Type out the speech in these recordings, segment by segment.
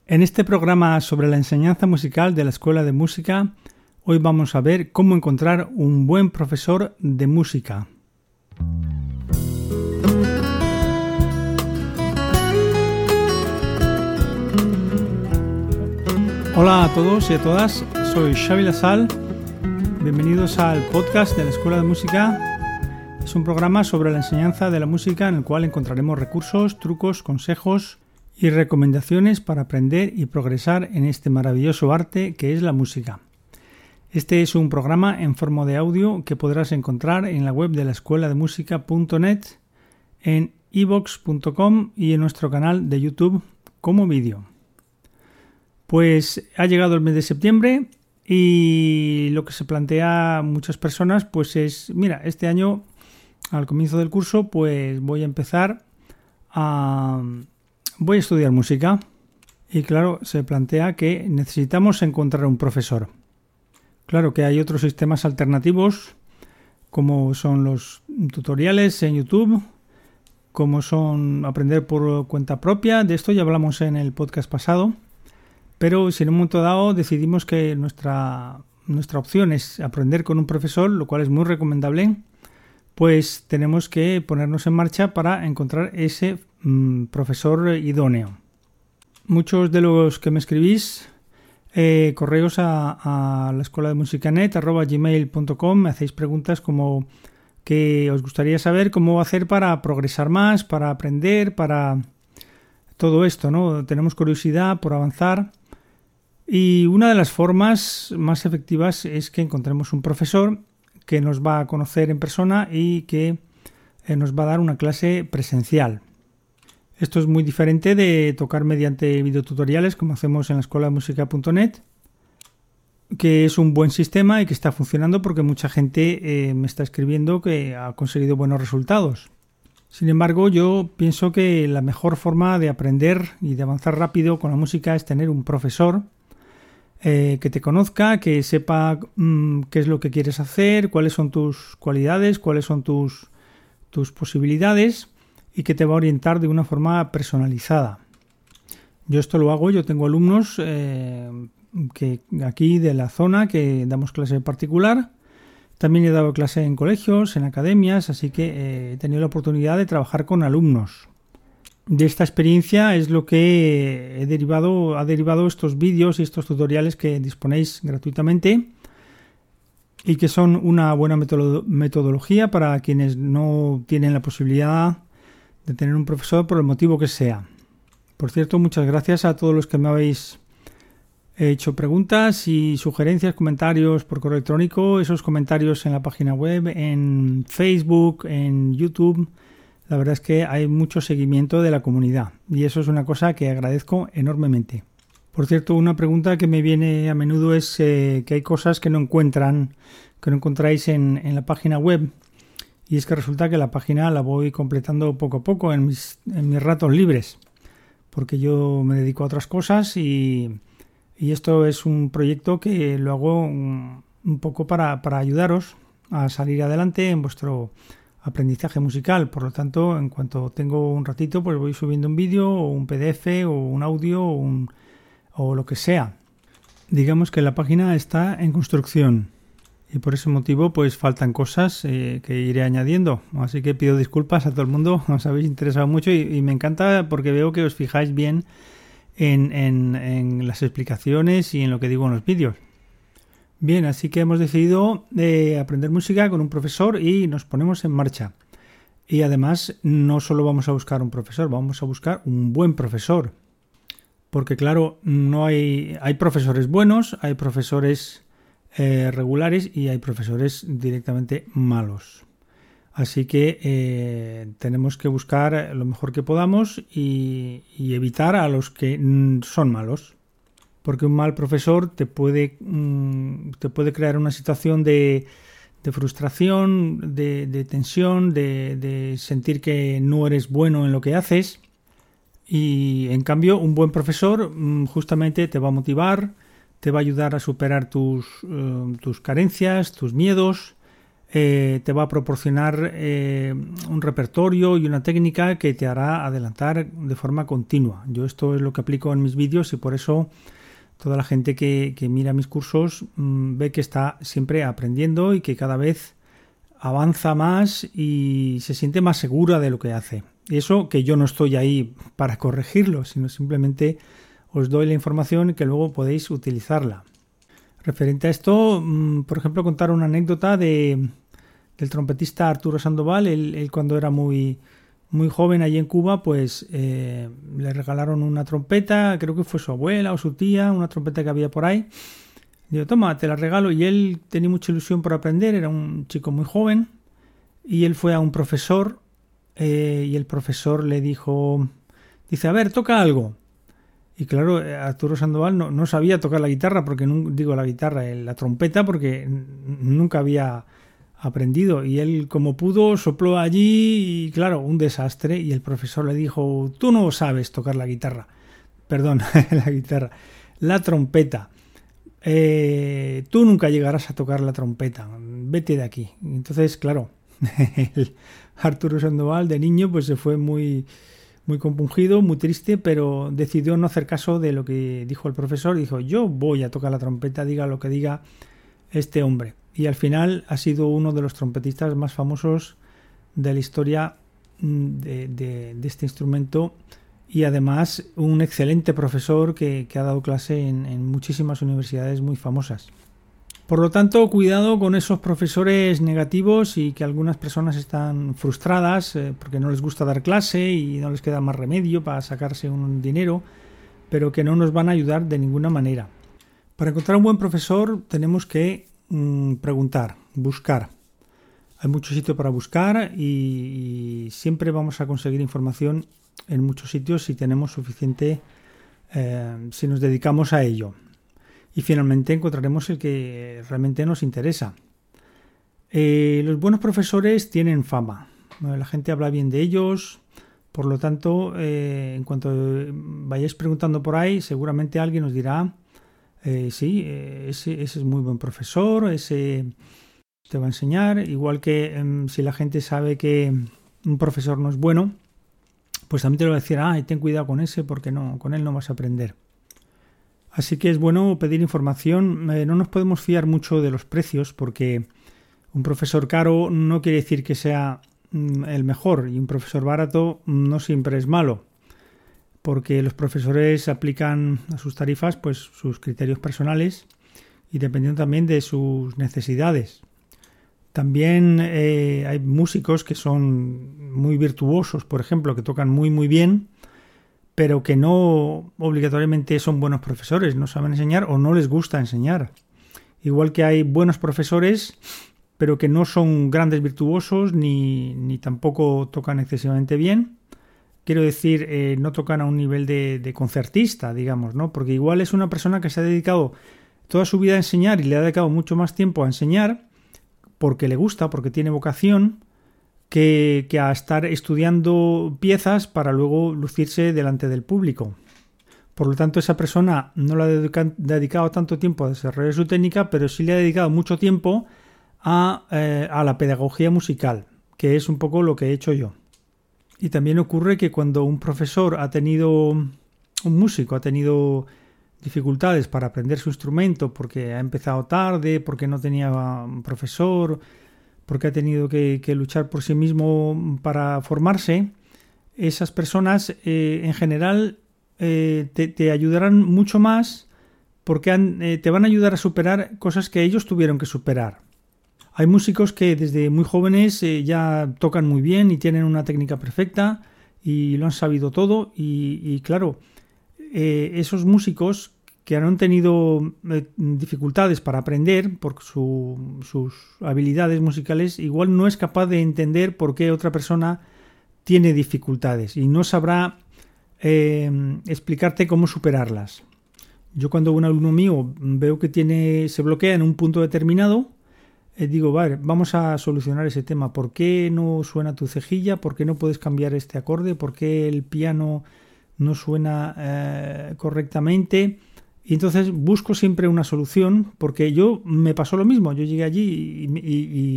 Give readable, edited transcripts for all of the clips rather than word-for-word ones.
En este programa sobre la enseñanza musical de la Escuela de Música, hoy vamos a ver cómo encontrar un buen profesor de música. Hola a todos y a todas, soy Xavi Lasal. Bienvenidos al podcast de la Escuela de Música. Es un programa sobre la enseñanza de la música en el cual encontraremos recursos, trucos, consejos y recomendaciones para aprender y progresar en este maravilloso arte que es la música. Este es un programa en forma de audio que podrás encontrar en la web de la escuela de música.net, en iVoox.com y en nuestro canal de YouTube como vídeo. Pues ha llegado el mes de septiembre y lo que se plantea a muchas personas pues es, mira, este año al comienzo del curso pues voy a estudiar música y claro, se plantea que necesitamos encontrar un profesor. Claro que hay otros sistemas alternativos como son los tutoriales en YouTube, como son aprender por cuenta propia, de esto ya hablamos en el podcast pasado, pero si en un momento dado decidimos que nuestra opción es aprender con un profesor, lo cual es muy recomendable, pues tenemos que ponernos en marcha para encontrar ese profesor idóneo. Muchos de los que me escribís correos a la escuela de musicanet @gmail.com me hacéis preguntas como que os gustaría saber cómo hacer para progresar más, para aprender, para todo esto, ¿no? Tenemos curiosidad por avanzar y una de las formas más efectivas es que encontremos un profesor que nos va a conocer en persona y que nos va a dar una clase presencial. Esto es muy diferente de tocar mediante videotutoriales como hacemos en la escuela de música.net, que es un buen sistema y que está funcionando porque mucha gente me está escribiendo que ha conseguido buenos resultados. Sin embargo, yo pienso que la mejor forma de aprender y de avanzar rápido con la música es tener un profesor que te conozca, que sepa qué es lo que quieres hacer, cuáles son tus cualidades, cuáles son tus posibilidades y que te va a orientar de una forma personalizada. Yo esto lo hago, yo tengo alumnos que aquí de la zona que damos clase en particular. También he dado clase en colegios, en academias, así que he tenido la oportunidad de trabajar con alumnos. De esta experiencia es lo que ha derivado estos vídeos y estos tutoriales que disponéis gratuitamente y que son una buena metodología para quienes no tienen la posibilidad de tener un profesor por el motivo que sea. Por cierto, muchas gracias a todos los que me habéis hecho preguntas y sugerencias, comentarios por correo electrónico, esos comentarios en la página web, en Facebook, en YouTube. La verdad es que hay mucho seguimiento de la comunidad y eso es una cosa que agradezco enormemente. Por cierto, una pregunta que me viene a menudo es que hay cosas que no encontráis en la página web y es que resulta que la página la voy completando poco a poco en mis ratos libres porque yo me dedico a otras cosas y esto es un proyecto que lo hago un poco para ayudaros a salir adelante en vuestro aprendizaje musical. Por lo tanto, en cuanto tengo un ratito, pues voy subiendo un vídeo o un PDF o un audio o lo que sea. Digamos que la página está en construcción y por ese motivo pues faltan cosas que iré añadiendo. Así que pido disculpas a todo el mundo, os habéis interesado mucho y me encanta porque veo que os fijáis bien en las explicaciones y en lo que digo en los vídeos. Bien, así que hemos decidido aprender música con un profesor y nos ponemos en marcha. Y además no solo vamos a buscar un profesor, vamos a buscar un buen profesor. Porque claro, no hay profesores buenos, hay profesores regulares y hay profesores directamente malos. Así que tenemos que buscar lo mejor que podamos y evitar a los que son malos. Porque un mal profesor te puede crear una situación de frustración, de tensión, de sentir que no eres bueno en lo que haces. Y en cambio, un buen profesor justamente te va a motivar, te va a ayudar a superar tus carencias, tus miedos, te va a proporcionar un repertorio y una técnica que te hará adelantar de forma continua. Yo esto es lo que aplico en mis vídeos y por eso toda la gente que mira mis cursos ve que está siempre aprendiendo y que cada vez avanza más y se siente más segura de lo que hace. Y eso que yo no estoy ahí para corregirlo, sino simplemente os doy la información y que luego podéis utilizarla. Referente a esto, por ejemplo, contar una anécdota del trompetista Arturo Sandoval. Él cuando era muy joven allí en Cuba, pues le regalaron una trompeta, creo que fue su abuela o su tía, una trompeta que había por ahí. Digo, toma, te la regalo. Y él tenía mucha ilusión por aprender, era un chico muy joven. Y él fue a un profesor y el profesor le dice, a ver, toca algo. Y claro, Arturo Sandoval no sabía tocar la guitarra, la trompeta, porque nunca había aprendido. Y él, como pudo, sopló allí y claro, un desastre. Y el profesor le dijo, tú no sabes tocar la guitarra. Perdón, la trompeta. Tú nunca llegarás a tocar la trompeta. Vete de aquí. Entonces, claro, Arturo Sandoval de niño pues se fue muy compungido, muy triste, pero decidió no hacer caso de lo que dijo el profesor. Dijo, yo voy a tocar la trompeta, diga lo que diga este hombre. Y al final ha sido uno de los trompetistas más famosos de la historia de este instrumento y además un excelente profesor que ha dado clase en muchísimas universidades muy famosas. Por lo tanto, cuidado con esos profesores negativos y que algunas personas están frustradas porque no les gusta dar clase y no les queda más remedio para sacarse un dinero, pero que no nos van a ayudar de ninguna manera. Para encontrar un buen profesor tenemos que preguntar, buscar. Hay mucho sitio para buscar y siempre vamos a conseguir información en muchos sitios si tenemos suficiente, si nos dedicamos a ello. Y finalmente encontraremos el que realmente nos interesa. Los buenos profesores tienen fama. La gente habla bien de ellos. Por lo tanto, en cuanto vayáis preguntando por ahí, seguramente alguien os dirá, sí, ese es muy buen profesor, ese te va a enseñar. Igual que si la gente sabe que un profesor no es bueno, pues también te lo va a decir, ten cuidado con ese porque con él no vas a aprender. Así que es bueno pedir información. No nos podemos fiar mucho de los precios porque un profesor caro no quiere decir que sea el mejor y un profesor barato no siempre es malo porque los profesores aplican a sus tarifas pues sus criterios personales y dependiendo también de sus necesidades. También hay músicos que son muy virtuosos, por ejemplo, que tocan muy bien, pero que no obligatoriamente son buenos profesores, no saben enseñar o no les gusta enseñar. Igual que hay buenos profesores, pero que no son grandes virtuosos ni tampoco tocan excesivamente bien. Quiero decir, no tocan a un nivel de concertista, digamos, ¿no? Porque igual es una persona que se ha dedicado toda su vida a enseñar y le ha dedicado mucho más tiempo a enseñar porque le gusta, porque tiene vocación, que a estar estudiando piezas para luego lucirse delante del público. Por lo tanto, esa persona no le ha dedicado tanto tiempo a desarrollar su técnica, pero sí le ha dedicado mucho tiempo a la pedagogía musical, que es un poco lo que he hecho yo. Y también ocurre que cuando un músico ha tenido dificultades para aprender su instrumento porque ha empezado tarde, porque no tenía un profesor, porque ha tenido que luchar por sí mismo para formarse, esas personas en general te ayudarán mucho más porque te van a ayudar a superar cosas que ellos tuvieron que superar. Hay músicos que desde muy jóvenes ya tocan muy bien y tienen una técnica perfecta y lo han sabido todo y claro, esos músicos que han tenido dificultades para aprender por sus habilidades musicales, igual no es capaz de entender por qué otra persona tiene dificultades y no sabrá explicarte cómo superarlas. Yo cuando un alumno mío veo que se bloquea en un punto determinado, digo, vale, vamos a solucionar ese tema. ¿Por qué no suena tu cejilla? ¿Por qué no puedes cambiar este acorde? ¿Por qué el piano no suena correctamente? Y entonces busco siempre una solución porque me pasó lo mismo. Yo llegué allí y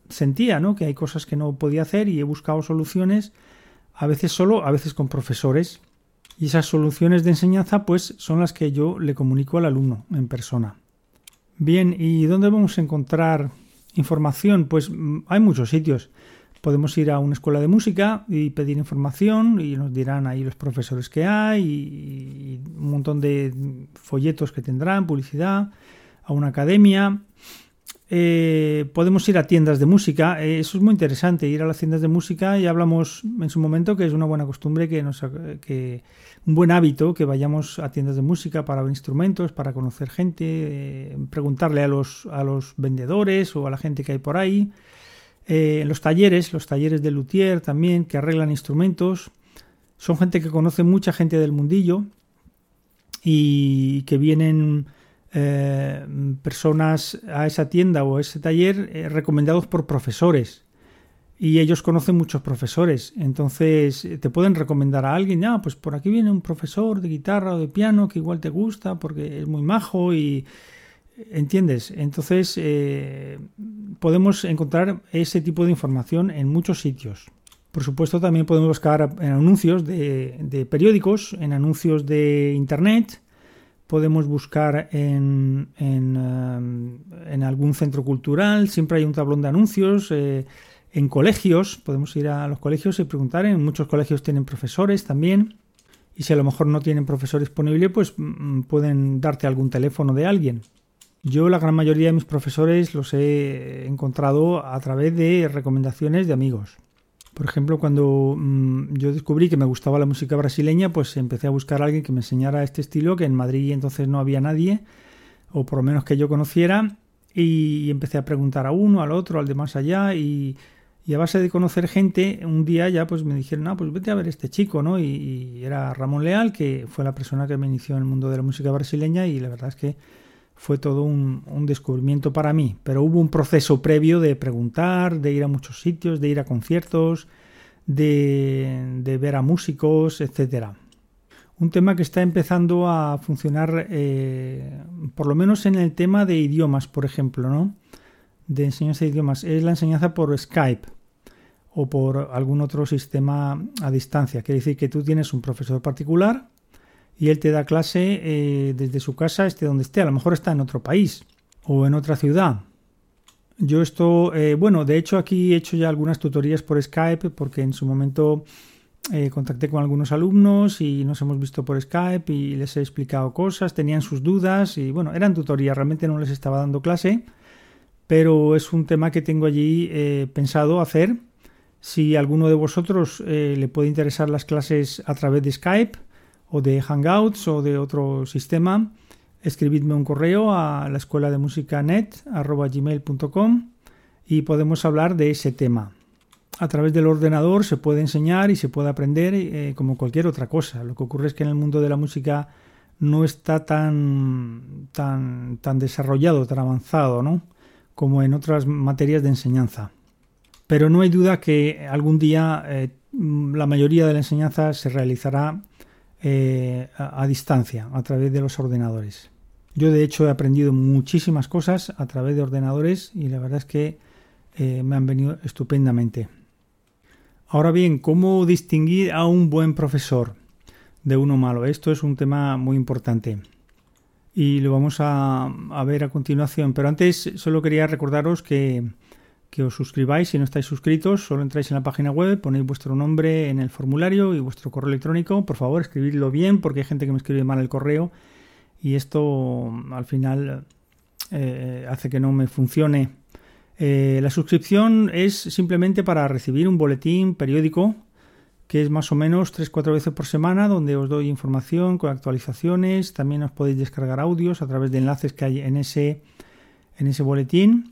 sentía, ¿no?, que hay cosas que no podía hacer y he buscado soluciones, a veces solo, a veces con profesores. Y esas soluciones de enseñanza pues son las que yo le comunico al alumno en persona. Bien, ¿y dónde vamos a encontrar información? Pues hay muchos sitios. Podemos ir a una escuela de música y pedir información y nos dirán ahí los profesores que hay y un montón de folletos que tendrán, publicidad, a una academia. Podemos ir a tiendas de música, eso es muy interesante, ir a las tiendas de música. Ya hablamos en su momento que es una buena costumbre, que un buen hábito que vayamos a tiendas de música para ver instrumentos, para conocer gente, preguntarle a los vendedores o a la gente que hay por ahí. Los talleres de luthier también, que arreglan instrumentos, son gente que conoce mucha gente del mundillo y que vienen personas a esa tienda o a ese taller recomendados por profesores, y ellos conocen muchos profesores, entonces te pueden recomendar a alguien. Pues por aquí viene un profesor de guitarra o de piano que igual te gusta porque es muy majo y ¿entiendes? Entonces podemos encontrar ese tipo de información en muchos sitios. Por supuesto, también podemos buscar en anuncios de periódicos, en anuncios de internet. Podemos buscar en algún centro cultural, siempre hay un tablón de anuncios. En colegios, podemos ir a los colegios y preguntar. En muchos colegios tienen profesores también. Y si a lo mejor no tienen profesor disponible, pues pueden darte algún teléfono de alguien. Yo la gran mayoría de mis profesores los he encontrado a través de recomendaciones de amigos. Por ejemplo, cuando yo descubrí que me gustaba la música brasileña, pues empecé a buscar a alguien que me enseñara este estilo, que en Madrid entonces no había nadie, o por lo menos que yo conociera, y empecé a preguntar a uno, al otro, al de más allá, y a base de conocer gente, un día ya pues me dijeron, pues vete a ver este chico, ¿no? Y era Ramón Leal, que fue la persona que me inició en el mundo de la música brasileña, y la verdad es que fue todo un descubrimiento para mí, pero hubo un proceso previo de preguntar, de ir a muchos sitios, de ir a conciertos, de ver a músicos, etcétera. Un tema que está empezando a funcionar, por lo menos en el tema de idiomas, por ejemplo, ¿no?, de enseñanza de idiomas, es la enseñanza por Skype o por algún otro sistema a distancia. Quiere decir que tú tienes un profesor particular y él te da clase desde su casa, esté donde esté. A lo mejor está en otro país o en otra ciudad. Yo esto, de hecho aquí he hecho ya algunas tutorías por Skype porque en su momento contacté con algunos alumnos y nos hemos visto por Skype y les he explicado cosas, tenían sus dudas y eran tutorías, realmente no les estaba dando clase, pero es un tema que tengo allí pensado hacer. Si a alguno de vosotros le puede interesar las clases a través de Skype o de Hangouts o de otro sistema, escribidme un correo a la escuela de música net@gmail.com y podemos hablar de ese tema. A través del ordenador se puede enseñar y se puede aprender como cualquier otra cosa. Lo que ocurre es que en el mundo de la música no está tan desarrollado, tan avanzado, ¿no?, como en otras materias de enseñanza. Pero no hay duda que algún día la mayoría de la enseñanza se realizará a distancia, a través de los ordenadores. Yo de hecho he aprendido muchísimas cosas a través de ordenadores y la verdad es que me han venido estupendamente. Ahora bien, ¿cómo distinguir a un buen profesor de uno malo? Esto es un tema muy importante y lo vamos a ver a continuación, pero antes solo quería recordaros que os suscribáis. Si no estáis suscritos, solo entráis en la página web, ponéis vuestro nombre en el formulario y vuestro correo electrónico. Por favor, escribidlo bien porque hay gente que me escribe mal el correo y esto al final hace que no me funcione. La suscripción es simplemente para recibir un boletín periódico que es más o menos 3-4 veces por semana, donde os doy información con actualizaciones. También os podéis descargar audios a través de enlaces que hay en ese boletín.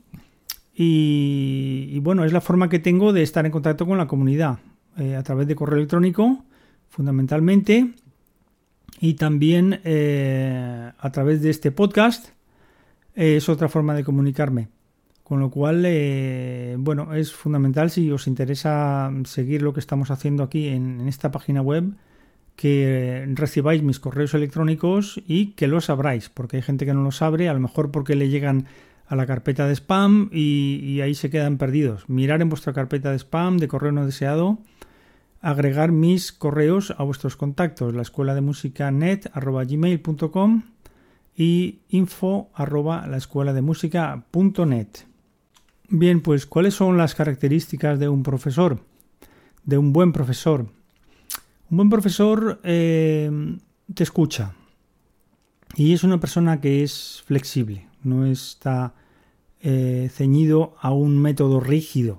Y es la forma que tengo de estar en contacto con la comunidad, a través de correo electrónico, fundamentalmente, y también a través de este podcast. Es otra forma de comunicarme. Con lo cual, es fundamental, si os interesa seguir lo que estamos haciendo aquí en esta página web, que recibáis mis correos electrónicos y que los abráis, porque hay gente que no los abre, a lo mejor porque le llegan a la carpeta de spam y ahí se quedan perdidos. Mirar en vuestra carpeta de spam, de correo no deseado, agregar mis correos a vuestros contactos, la escuela de música net@gmail.com y info@laescuelademusica.net. Bien, pues ¿cuáles son las características de un profesor? De un buen profesor. Un buen profesor te escucha y es una persona que es flexible, no está ceñido a un método rígido.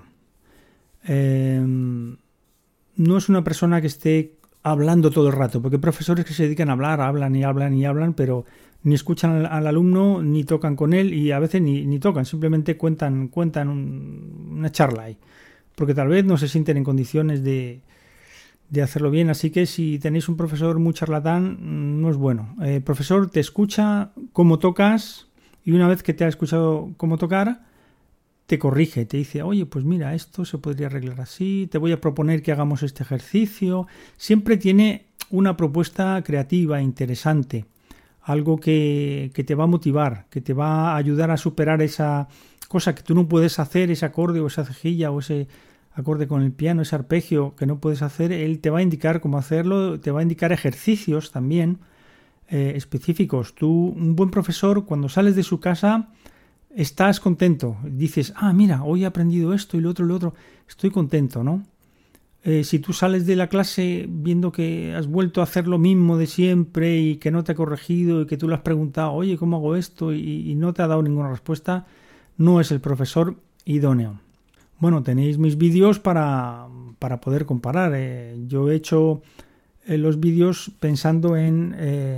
No es una persona que esté hablando todo el rato, porque hay profesores que se dedican a hablar, hablan y hablan y hablan, pero ni escuchan al alumno, ni tocan con él y a veces ni tocan, simplemente cuentan una charla ahí, porque tal vez no se sienten en condiciones de hacerlo bien. Así que si tenéis un profesor muy charlatán, no es bueno. El profesor te escucha cómo tocas y una vez que te ha escuchado cómo tocar, te corrige, te dice, oye, pues mira, esto se podría arreglar así, te voy a proponer que hagamos este ejercicio. Siempre tiene una propuesta creativa, interesante, algo que te va a motivar, que te va a ayudar a superar esa cosa que tú no puedes hacer, ese acorde o esa cejilla o ese acorde con el piano, ese arpegio que no puedes hacer. Él te va a indicar cómo hacerlo, te va a indicar ejercicios también específicos. Tú, un buen profesor, cuando sales de su casa, estás contento, dices, mira, hoy he aprendido esto y lo otro, estoy contento, ¿no? Si tú sales de la clase viendo que has vuelto a hacer lo mismo de siempre y que no te ha corregido y que tú le has preguntado, oye, ¿cómo hago esto? Y no te ha dado ninguna respuesta, no es el profesor idóneo. Bueno, tenéis mis vídeos para poder comparar. Yo he hecho los vídeos pensando en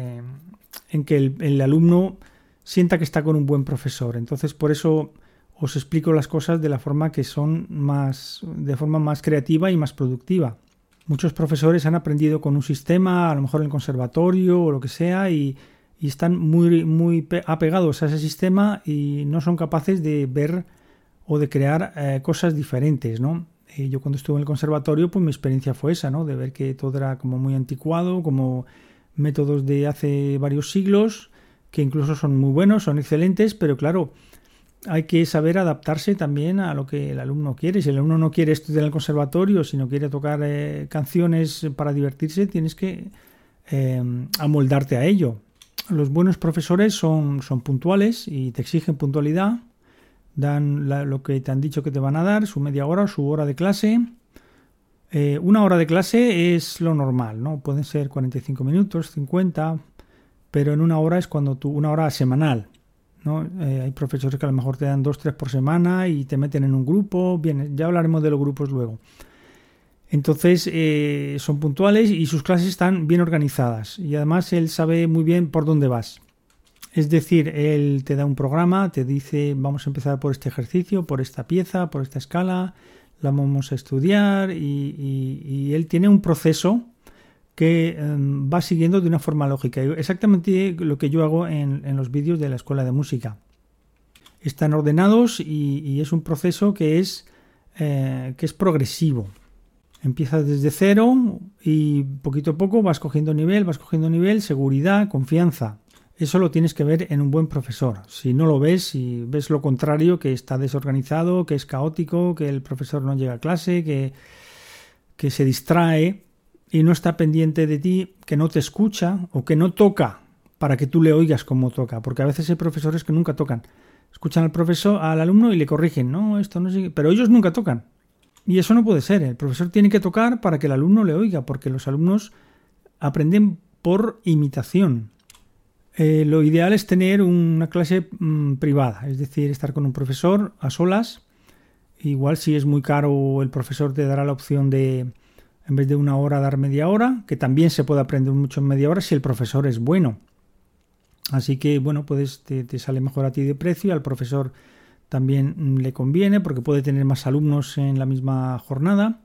que el alumno sienta que está con un buen profesor. Entonces, por eso os explico las cosas de la forma que son de forma más creativa y más productiva. Muchos profesores han aprendido con un sistema, a lo mejor en el conservatorio o lo que sea, y están muy apegados a ese sistema y no son capaces de ver o de crear cosas diferentes, ¿no? Yo cuando estuve en el conservatorio, pues mi experiencia fue esa, ¿no? De ver que todo era como muy anticuado, como métodos de hace varios siglos, que incluso son muy buenos, son excelentes, pero claro, hay que saber adaptarse también a lo que el alumno quiere. Si el alumno no quiere estudiar en el conservatorio, si no quiere tocar canciones para divertirse, tienes que amoldarte a ello. Los buenos profesores son puntuales y te exigen puntualidad, dan lo que te han dicho que te van a dar, su media hora, su hora de clase. Una hora de clase es lo normal, ¿no? Pueden ser 45 minutos, 50, pero en una hora es una hora semanal, ¿no? Hay profesores que a lo mejor te dan 2-3 por semana y te meten en un grupo. Bien, ya hablaremos de los grupos luego. Entonces son puntuales y sus clases están bien organizadas y además él sabe muy bien por dónde vas. Es decir, él te da un programa, te dice vamos a empezar por este ejercicio, por esta pieza, por esta escala, la vamos a estudiar y él tiene un proceso que va siguiendo de una forma lógica. Exactamente lo que yo hago en los vídeos de la escuela de música. Están ordenados y es un proceso que es progresivo. Empiezas desde cero y poquito a poco vas cogiendo nivel, seguridad, confianza. Eso lo tienes que ver en un buen profesor. Si no lo ves, si ves lo contrario, que está desorganizado, que es caótico, que el profesor no llega a clase, que se distrae y no está pendiente de ti, que no te escucha o que no toca para que tú le oigas cómo toca. Porque a veces hay profesores que nunca tocan. Escuchan al alumno y le corrigen. No, esto no sigue. Pero ellos nunca tocan. Y eso no puede ser. El profesor tiene que tocar para que el alumno le oiga, porque los alumnos aprenden por imitación. Lo ideal es tener una clase privada, es decir, estar con un profesor a solas. Igual si es muy caro, el profesor te dará la opción de, en vez de una hora, dar media hora, que también se puede aprender mucho en media hora si el profesor es bueno. Así que, bueno, te sale mejor a ti de precio, al profesor también le conviene porque puede tener más alumnos en la misma jornada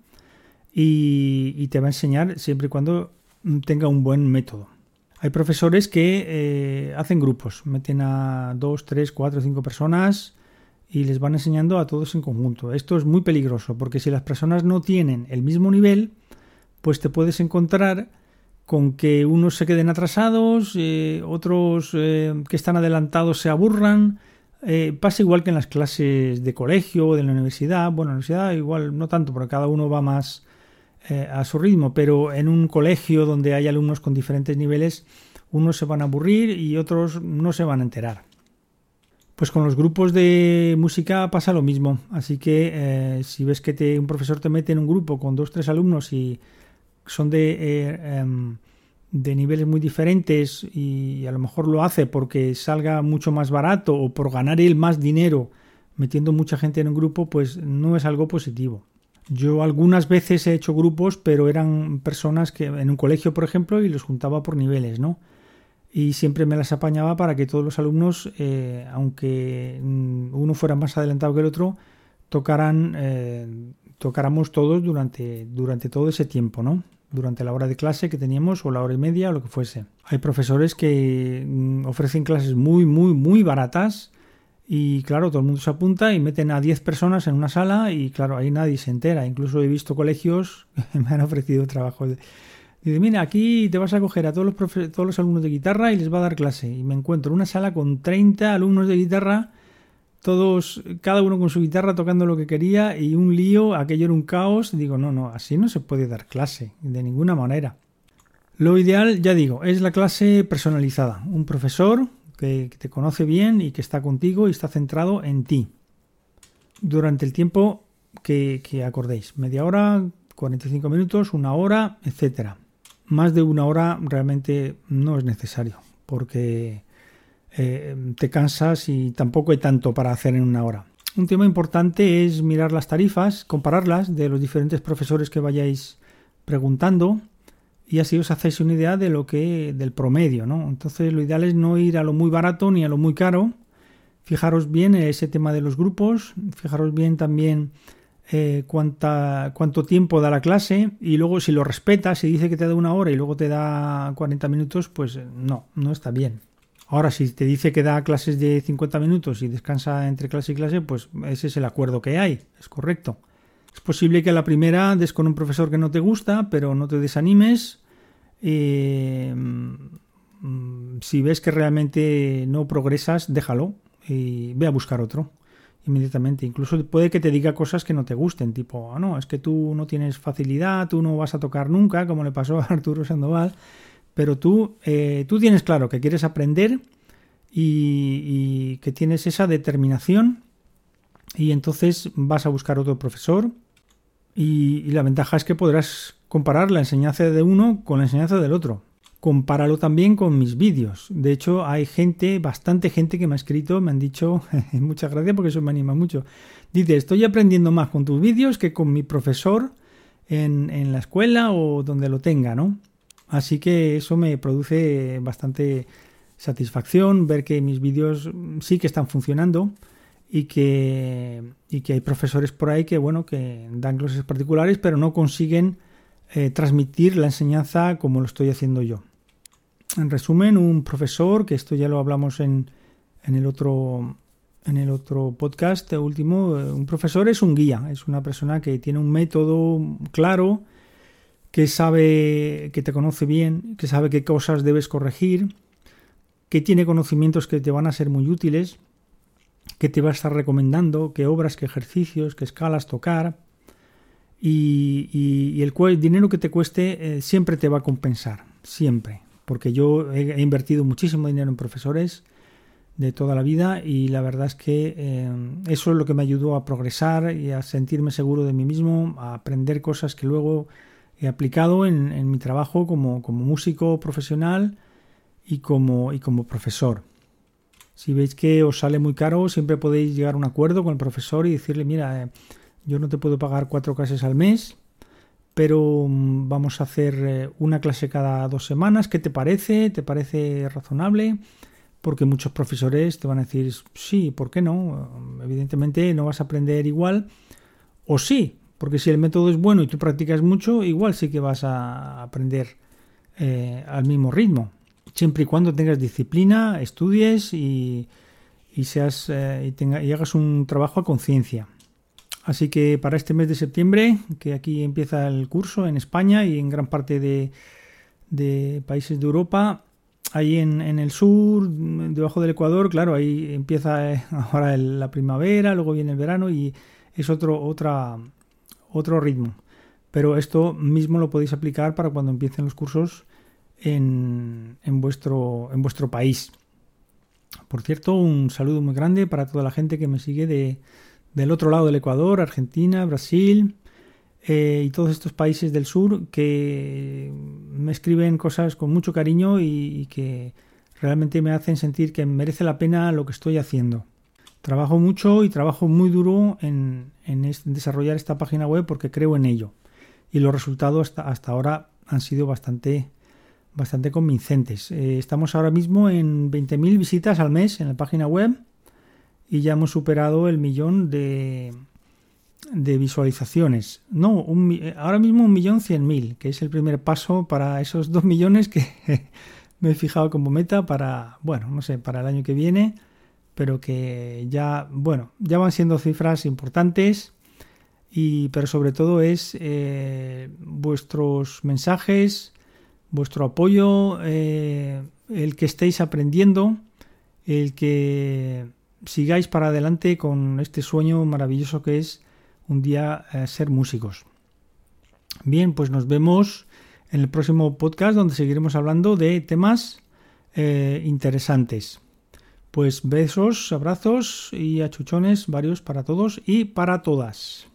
y te va a enseñar siempre y cuando tenga un buen método. Hay profesores que hacen grupos, meten a 2, 3, 4, 5 personas y les van enseñando a todos en conjunto. Esto es muy peligroso porque si las personas no tienen el mismo nivel, pues te puedes encontrar con que unos se queden atrasados, otros que están adelantados se aburran. Pasa igual que en las clases de colegio o de la universidad. Bueno, en la universidad igual no tanto, porque cada uno va más a su ritmo, pero en un colegio donde hay alumnos con diferentes niveles, unos se van a aburrir y otros no se van a enterar. Pues con los grupos de música pasa lo mismo, así que si ves que un profesor te mete en un grupo con 2 o 3 alumnos y son de niveles muy diferentes y a lo mejor lo hace porque salga mucho más barato o por ganar él más dinero metiendo mucha gente en un grupo, pues no es algo positivo. Yo algunas veces he hecho grupos, pero eran personas que en un colegio, por ejemplo, y los juntaba por niveles, ¿no? Y siempre me las apañaba para que todos los alumnos, aunque uno fuera más adelantado que el otro, tocáramos todos durante todo ese tiempo, ¿no? Durante la hora de clase que teníamos o la hora y media o lo que fuese. Hay profesores que ofrecen clases muy, muy, muy baratas y claro, todo el mundo se apunta y meten a 10 personas en una sala y claro, ahí nadie se entera. Incluso he visto colegios que me han ofrecido trabajos. Dice, mira, aquí te vas a coger a todos los alumnos de guitarra y les va a dar clase. Y me encuentro una sala con 30 alumnos de guitarra, todos, cada uno con su guitarra tocando lo que quería y un lío, aquello era un caos. Digo, no, así no se puede dar clase, de ninguna manera. Lo ideal, ya digo, es la clase personalizada. Un profesor que te conoce bien y que está contigo y está centrado en ti. Durante el tiempo que acordéis. Media hora, 45 minutos, 1 hora, etcétera. Más de 1 hora realmente no es necesario porque te cansas y tampoco hay tanto para hacer en 1 hora. Un tema importante es mirar las tarifas, compararlas de los diferentes profesores que vayáis preguntando y así os hacéis una idea de del promedio, ¿no? Entonces lo ideal es no ir a lo muy barato ni a lo muy caro. Fijaros bien en ese tema de los grupos, fijaros bien también cuánto tiempo da la clase y luego si lo respetas, si dice que te da 1 hora y luego te da 40 minutos, pues no está bien. Ahora, si te dice que da clases de 50 minutos y descansa entre clase y clase, pues ese es el acuerdo que hay, es correcto. Es posible que a la primera des con un profesor que no te gusta, pero no te desanimes. Si ves que realmente no progresas, déjalo y ve a buscar otro inmediatamente. Incluso puede que te diga cosas que no te gusten, tipo, no, es que tú no tienes facilidad, tú no vas a tocar nunca, como le pasó a Arturo Sandoval, pero tú tienes claro que quieres aprender y que tienes esa determinación y entonces vas a buscar otro profesor y la ventaja es que podrás comparar la enseñanza de uno con la enseñanza del otro. Compáralo también con mis vídeos. De hecho, hay bastante gente que me ha escrito, me han dicho, muchas gracias porque eso me anima mucho. Dice, estoy aprendiendo más con tus vídeos que con mi profesor en la escuela o donde lo tenga, ¿no? Así que eso me produce bastante satisfacción ver que mis vídeos sí que están funcionando y que hay profesores por ahí que dan clases particulares pero no consiguen transmitir la enseñanza como lo estoy haciendo yo. En resumen, un profesor, que esto ya lo hablamos en el otro podcast último, un profesor es un guía, es una persona que tiene un método claro, que sabe, que te conoce bien, que sabe qué cosas debes corregir, que tiene conocimientos que te van a ser muy útiles, que te va a estar recomendando qué obras, qué ejercicios, qué escalas tocar y el dinero que te cueste siempre te va a compensar, siempre, porque yo he invertido muchísimo dinero en profesores de toda la vida y la verdad es que eso es lo que me ayudó a progresar y a sentirme seguro de mí mismo, a aprender cosas que luego he aplicado en mi trabajo como músico profesional y como profesor. Si veis que os sale muy caro, siempre podéis llegar a un acuerdo con el profesor y decirle, mira, yo no te puedo pagar 4 clases al mes, pero vamos a hacer una clase cada 2 semanas. ¿Qué te parece? ¿Te parece razonable? Porque muchos profesores te van a decir, sí, ¿por qué no? Evidentemente no vas a aprender igual, o sí, porque si el método es bueno y tú practicas mucho, igual sí que vas a aprender al mismo ritmo. Siempre y cuando tengas disciplina, estudies y hagas un trabajo a conciencia. Así que para este mes de septiembre, que aquí empieza el curso en España y en gran parte de países de Europa, ahí en el sur, debajo del Ecuador, claro, ahí empieza ahora la primavera, luego viene el verano y es otro ritmo. Pero esto mismo lo podéis aplicar para cuando empiecen los cursos en vuestro país. Por cierto, un saludo muy grande para toda la gente que me sigue del otro lado del Ecuador, Argentina, Brasil y todos estos países del sur que me escriben cosas con mucho cariño y que realmente me hacen sentir que merece la pena lo que estoy haciendo. Trabajo mucho y trabajo muy duro en desarrollar esta página web porque creo en ello. Y los resultados hasta ahora han sido bastante convincentes. Estamos ahora mismo en 20.000 visitas al mes en la página web y ya hemos superado el 1.000.000 de visualizaciones. No, ahora mismo 1.100.000, que es el primer paso para esos 2 millones que me he fijado como meta para, bueno, no sé, para el año que viene, pero que ya van siendo cifras importantes. Pero sobre todo es vuestros mensajes, vuestro apoyo, el que estéis aprendiendo, el que sigáis para adelante con este sueño maravilloso que es un día ser músicos. Bien, pues nos vemos en el próximo podcast donde seguiremos hablando de temas interesantes. Pues besos, abrazos y achuchones varios para todos y para todas.